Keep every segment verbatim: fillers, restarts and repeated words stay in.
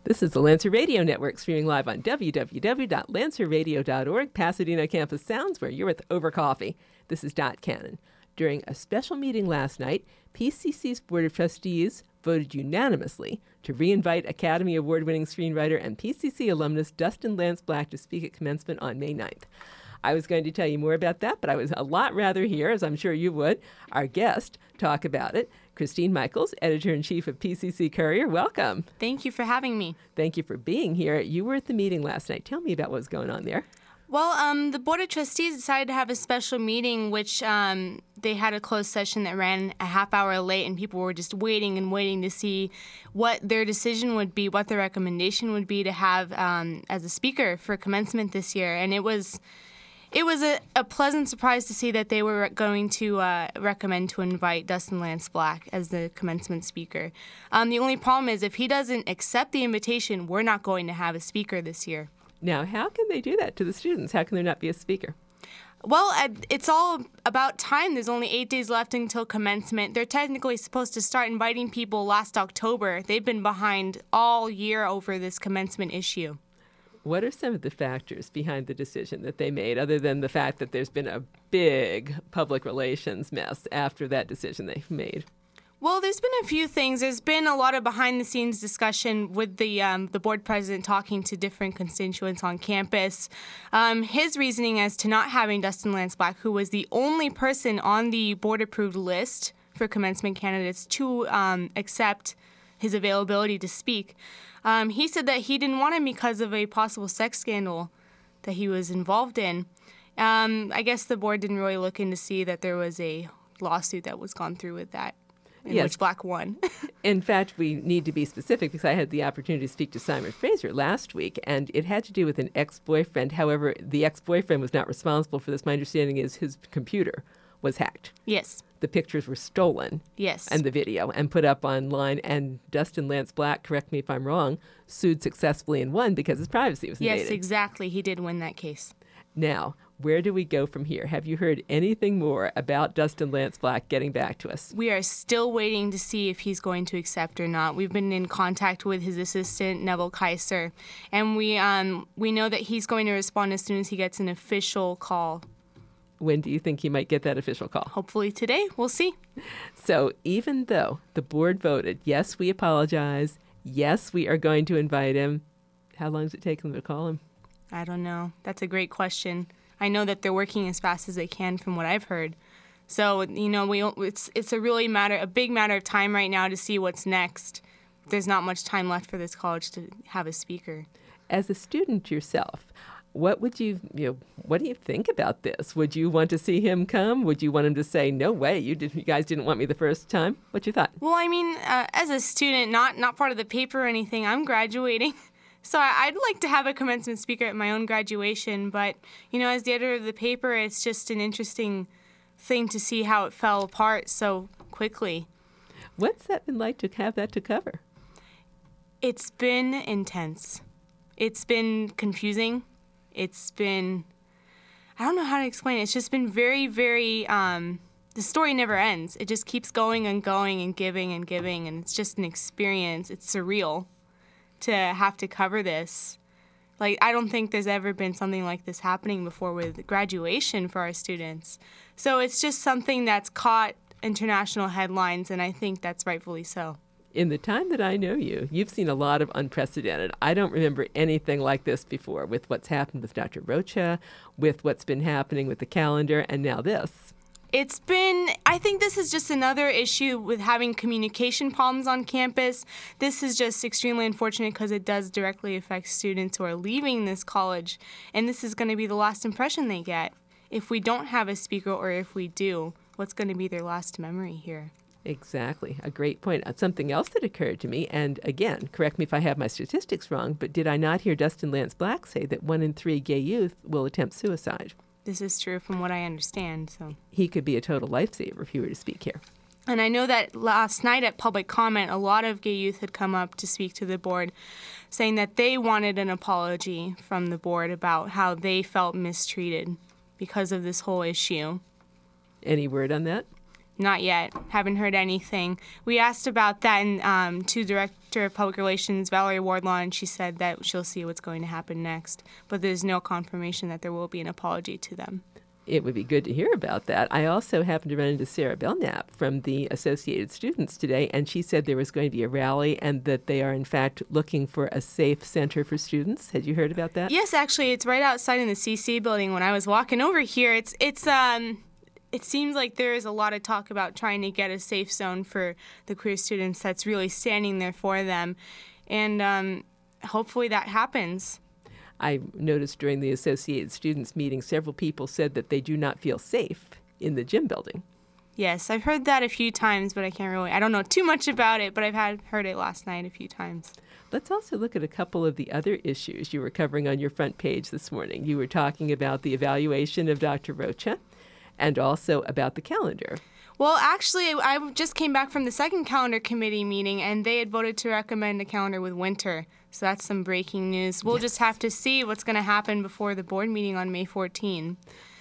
This is the Lancer Radio Network, streaming live on w w w dot lancer radio dot org, Pasadena Campus Sounds, where you're with Over Coffee. This is Dot Cannon. During a special meeting last night, P C C's Board of Trustees voted unanimously to reinvite Academy Award-winning screenwriter and P C C alumnus Dustin Lance Black to speak at commencement on May ninth. I was going to tell you more about that, but I would a lot rather hear, as I'm sure you would, our guest talk about it. Christine Michaels, Editor-in-Chief of P C C Courier, welcome. Thank you for having me. Thank you for being here. You were at the meeting last night. Tell me about what was going on there. Well, um, the Board of Trustees decided to have a special meeting, which um, they had a closed session that ran a half hour late, and people were just waiting and waiting to see what their decision would be, what their recommendation would be to have um, as a speaker for commencement this year. And it was... It was a, a pleasant surprise to see that they were going to uh, recommend to invite Dustin Lance Black as the commencement speaker. Um, the only problem is if he doesn't accept the invitation, we're not going to have a speaker this year. Now, how can they do that to the students? How can there not be a speaker? Well, it's all about time. There's only eight days left until commencement. They're technically supposed to start inviting people last October. They've been behind all year over this commencement issue. What are some of the factors behind the decision that they made, other than the fact that there's been a big public relations mess after that decision they've made? Well, there's been a few things. There's been a lot of behind-the-scenes discussion with the um, the board president talking to different constituents on campus. Um, his reasoning as to not having Dustin Lance Black, who was the only person on the board-approved list for commencement candidates to um, accept his availability to speak. Um, he said that he didn't want him because of a possible sex scandal that he was involved in. Um, I guess the board didn't really look in to see that there was a lawsuit that was gone through with that, in yes. which Black won. In fact, we need to be specific because I had the opportunity to speak to Simon Fraser last week, and it had to do with an ex-boyfriend. However, the ex-boyfriend was not responsible for this. My understanding is his computer was hacked. Yes. The pictures were stolen. Yes. And the video, and put up online. And Dustin Lance Black, correct me if I'm wrong, sued successfully and won because his privacy was invaded. Yes, exactly. He did win that case. Now, where do we go from here? Have you heard anything more about Dustin Lance Black getting back to us? We are still waiting to see if he's going to accept or not. We've been in contact with his assistant, Neville Kaiser, and we um we know that he's going to respond as soon as he gets an official call. When do you think he might get that official call? Hopefully today. We'll see. So even though the board voted, yes, we apologize, yes, we are going to invite him, how long does it take them to call him? I don't know. That's a great question. I know that they're working as fast as they can from what I've heard. So, you know, we it's it's a really matter, a big matter of time right now to see what's next. There's not much time left for this college to have a speaker. As a student yourself, what would you, you know, what do you think about this? Would you want to see him come? Would you want him to say, no way, you, did, you guys didn't want me the first time? What you thought? Well, I mean, uh, as a student, not not part of the paper or anything, I'm graduating. So I'd like to have a commencement speaker at my own graduation, but, you know, as the editor of the paper, it's just an interesting thing to see how it fell apart so quickly. What's that been like to have that to cover? It's been intense. It's been confusing. It's been, I don't know how to explain it. It's just been very, very, um, the story never ends. It just keeps going and going and giving and giving, and it's just an experience. It's surreal to have to cover this. Like, I don't think there's ever been something like this happening before with graduation for our students. So it's just something that's caught international headlines, and I think that's rightfully so. In the time that I know you, you've seen a lot of unprecedented. I don't remember anything like this before with what's happened with Doctor Rocha, with what's been happening with the calendar, and now this. It's been, I think this is just another issue with having communication problems on campus. This is just extremely unfortunate because it does directly affect students who are leaving this college, and this is going to be the last impression they get. If we don't have a speaker, or if we do, what's going to be their last memory here? Exactly. A great point. Uh, something else that occurred to me, and again, correct me if I have my statistics wrong, but did I not hear Dustin Lance Black say that one in three gay youth will attempt suicide? This is true from what I understand. So he could be a total lifesaver if he were to speak here. And I know that last night at public comment, a lot of gay youth had come up to speak to the board, saying that they wanted an apology from the board about how they felt mistreated because of this whole issue. Any word on that? Not yet. Haven't heard anything. We asked about that and, um, to Director of Public Relations, Valerie Wardlaw, and she said that she'll see what's going to happen next. But there's no confirmation that there will be an apology to them. It would be good to hear about that. I also happened to run into Sarah Belknap from the Associated Students today, and she said there was going to be a rally and that they are, in fact, looking for a safe center for students. Had you heard about that? Yes, actually, it's right outside in the C C building. When I was walking over here, it's it's um. It seems like there is a lot of talk about trying to get a safe zone for the queer students that's really standing there for them. And um, hopefully that happens. I noticed during the Associated Students meeting, several people said that they do not feel safe in the gym building. Yes, I've heard that a few times, but I can't really, I don't know too much about it, but I've had heard it last night a few times. Let's also look at a couple of the other issues you were covering on your front page this morning. You were talking about the evaluation of Doctor Rocha, and also about the calendar. Well, actually, I just came back from the second calendar committee meeting, and they had voted to recommend a calendar with winter. So that's some breaking news. We'll yes. just have to see what's going to happen before the board meeting on May fourteenth.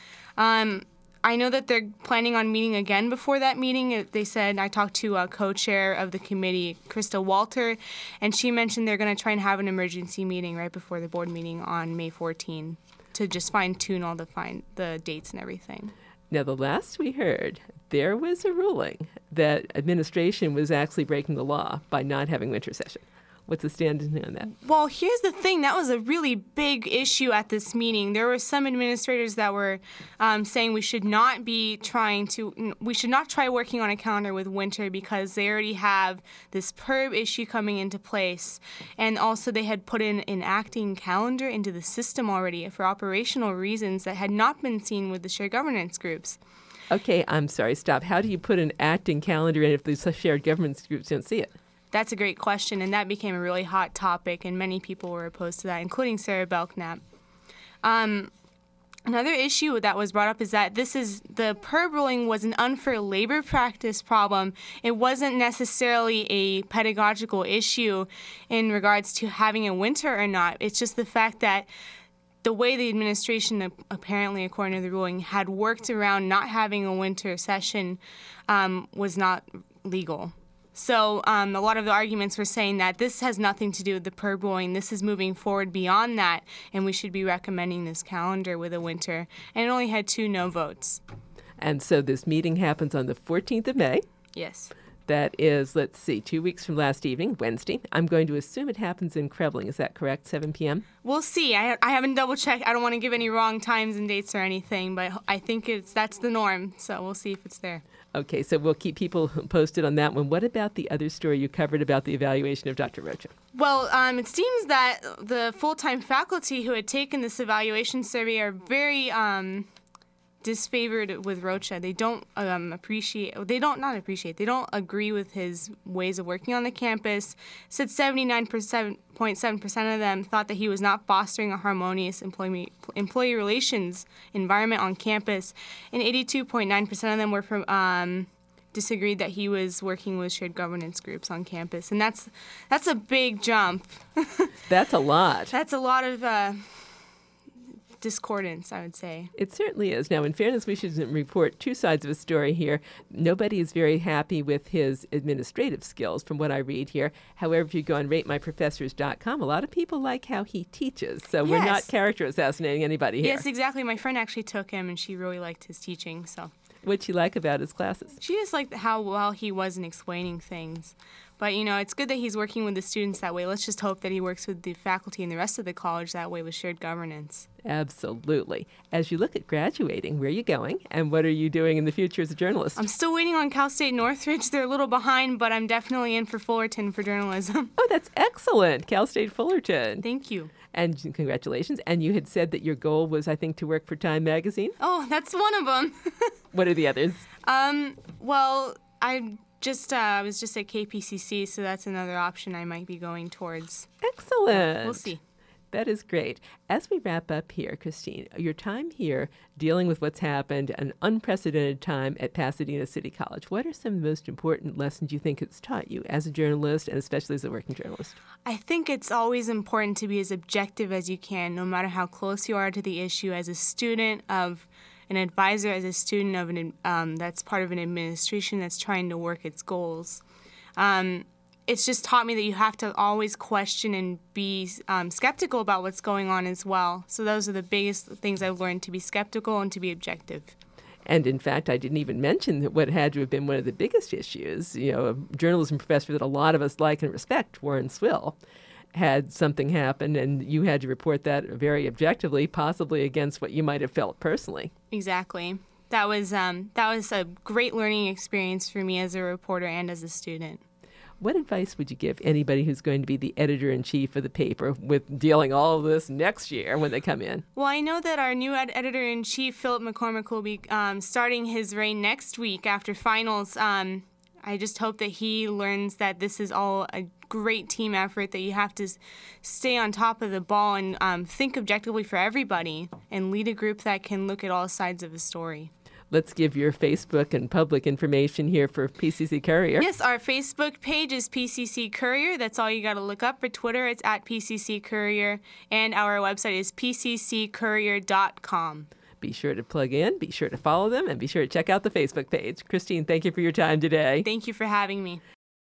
Um, I know that they're planning on meeting again before that meeting. They said, I talked to a co-chair of the committee, Krista Walter, and she mentioned they're going to try and have an emergency meeting right before the board meeting on May fourteenth to just fine-tune all the fine the dates and everything. Now, the last we heard, there was a ruling that administration was actually breaking the law by not having winter session. What's the stand on that? Well, here's the thing. That was a really big issue at this meeting. There were some administrators that were um, saying we should not be trying to, we should not try working on a calendar with winter because they already have this P E R B issue coming into place. And also they had put in an acting calendar into the system already for operational reasons that had not been seen with the shared governance groups. Okay, I'm sorry, stop. How do you put an acting calendar in if the shared governance groups don't see it? That's a great question, and that became a really hot topic, and many people were opposed to that, including Sarah Belknap. Um, another issue that was brought up is that this is the P E R B ruling was an unfair labor practice problem. It wasn't necessarily a pedagogical issue in regards to having a winter or not. It's just the fact that the way the administration, apparently according to the ruling, had worked around not having a winter session um, was not legal. So um, a lot of the arguments were saying that this has nothing to do with the P E R B ruling. This is moving forward beyond that, and we should be recommending this calendar with a winter. And it only had two no votes. And so this meeting happens on the fourteenth of May. Yes. That is, let's see, two weeks from last evening, Wednesday. I'm going to assume it happens in Krebling. Is that correct, seven p.m.? We'll see. I, I haven't double-checked. I don't want to give any wrong times and dates or anything, but I think it's that's the norm, so we'll see if it's there. Okay, so we'll keep people posted on that one. What about the other story you covered about the evaluation of Doctor Rocha? Well, um, it seems that the full-time faculty who had taken this evaluation survey are very um, disfavored with Rocha. They don't um, appreciate, they don't, not appreciate, they don't agree with his ways of working on the campus. Said seventy-nine point seven percent of them thought that he was not fostering a harmonious employee, employee relations environment on campus, and eighty-two point nine percent of them were from, um, disagreed that he was working with shared governance groups on campus. And that's, that's a big jump. That's a lot. That's a lot of... Uh, discordance, I would say. It certainly is. Now, in fairness, we should report two sides of a story here. Nobody is very happy with his administrative skills, from what I read here. However, if you go on rate my professors dot com, a lot of people like how he teaches. So yes. We're not character assassinating anybody here. Yes, exactly. My friend actually took him, and she really liked his teaching. So, what'd she like about his classes? She just liked how well he was in explaining things. But, you know, it's good that he's working with the students that way. Let's just hope that he works with the faculty and the rest of the college that way with shared governance. Absolutely. As you look at graduating, where are you going, and what are you doing in the future as a journalist? I'm still waiting on Cal State Northridge. They're a little behind, but I'm definitely in for Fullerton for journalism. Oh, that's excellent. Cal State Fullerton. Thank you. And congratulations. And you had said that your goal was, I think, to work for Time Magazine? Oh, that's one of them. What are the others? Um, well, I... Just, uh, I was just at K P C C, so that's another option I might be going towards. Excellent. We'll see. That is great. As we wrap up here, Christine, your time here dealing with what's happened, an unprecedented time at Pasadena City College, what are some of the most important lessons you think it's taught you as a journalist and especially as a working journalist? I think it's always important to be as objective as you can, no matter how close you are to the issue. As a student of an advisor, as a student of an um, that's part of an administration that's trying to work its goals. Um, it's just taught me that you have to always question and be um, skeptical about what's going on as well. So those are the biggest things I've learned, to be skeptical and to be objective. And in fact, I didn't even mention what had to have been one of the biggest issues. You know, a journalism professor that a lot of us like and respect, Warren Swill, had something happen, and you had to report that very objectively, possibly against what you might have felt personally. Exactly. That was um, that was a great learning experience for me as a reporter and as a student. What advice would you give anybody who's going to be the editor-in-chief of the paper with dealing all of this next year when they come in? Well, I know that our new ed- editor-in-chief, Philip McCormick, will be um, starting his reign next week after finals. Um, I just hope that he learns that this is all a great team effort, that you have to stay on top of the ball and um, think objectively for everybody and lead a group that can look at all sides of a story. Let's give your Facebook and public information here for P C C Courier. Yes, our Facebook page is P C C Courier. That's all you got to look up. For Twitter, it's at P C C Courier. And our website is P C C courier dot com. Be sure to plug in, be sure to follow them, and be sure to check out the Facebook page. Christine, thank you for your time today. Thank you for having me.